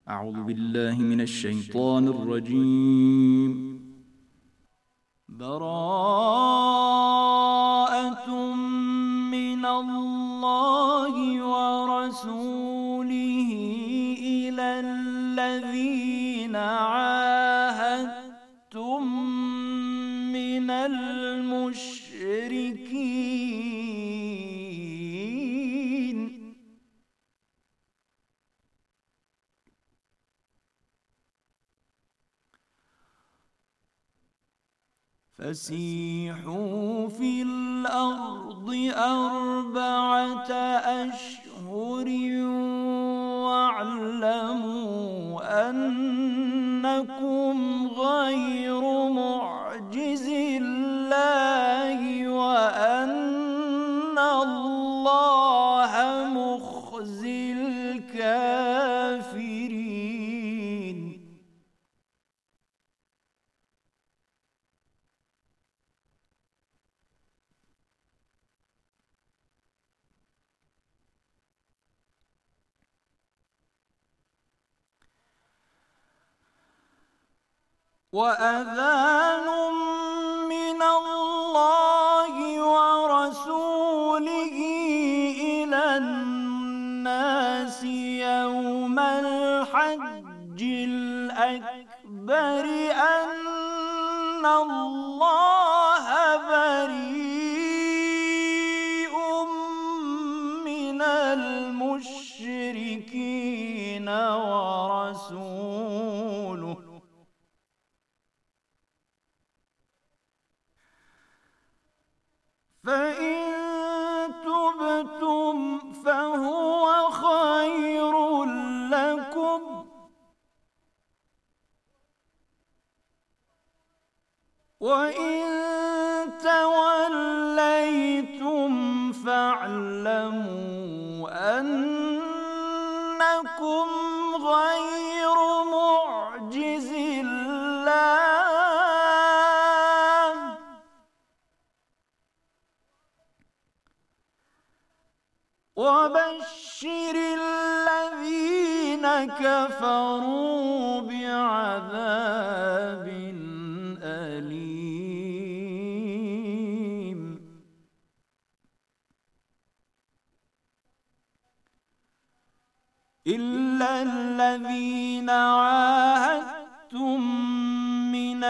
أعوذ بالله من الشيطان الرجيم. براءة من الله ورسوله إلى الذين عاهدتم من المشركين. فسيحوا في الأرض 4 أشهر واعلموا أنكم غير معجز الله وأن الله مخزي الكافرين. وأذان من الله ورسوله إلى الناس يوم الحج الأكبر أن الله بريء من المشركين ورسوله فإن تبتم فهو خير لكم وإن توليتم فاعلموا أنكم غير معجز الله وبشر الذين كفروا بعذاب أليم. إلا الذين عاهدتم من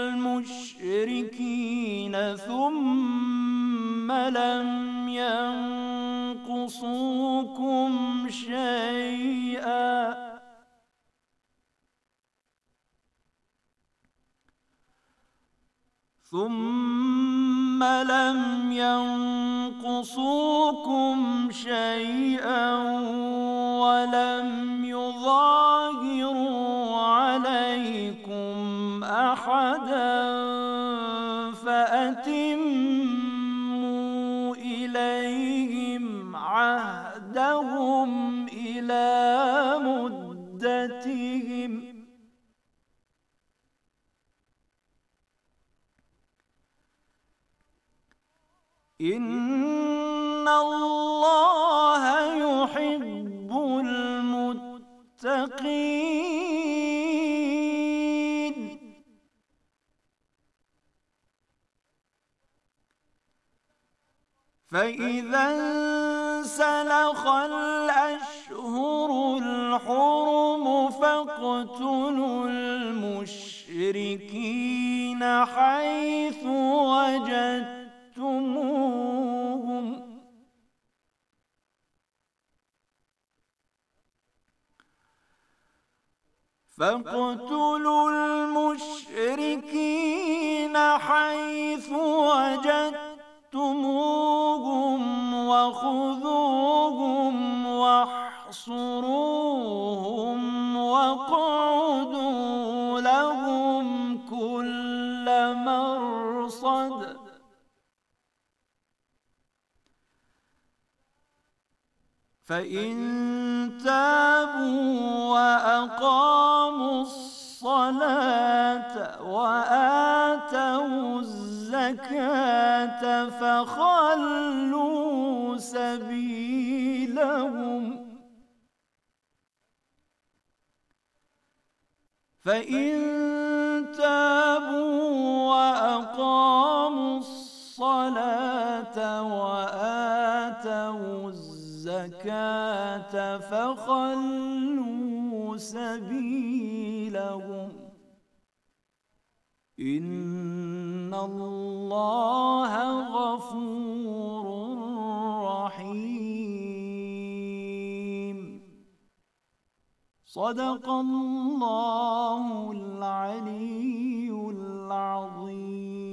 المشركين ثم لم ينقصوكم شيئا ولم يظاهروا عليكم أحدا فأتموا إليهم عهدهم إلى مدتهم إن الله يحب المتقين. فإذا انسلخ الأشهر الحرم فاقتلوا المشركين حيث وجدتموهم وخذوهم واحصروهم واقعدوا لهم كل مرصد فإن تابوا وأقاموا الصلاة وآتوا الزكاة فخلوا سبيلهم فإن تابوا وأقاموا الصلاة وآتوا الزكاة فخلوا سبيلهم إن الله غفور رحيم. صدق الله العلي العظيم.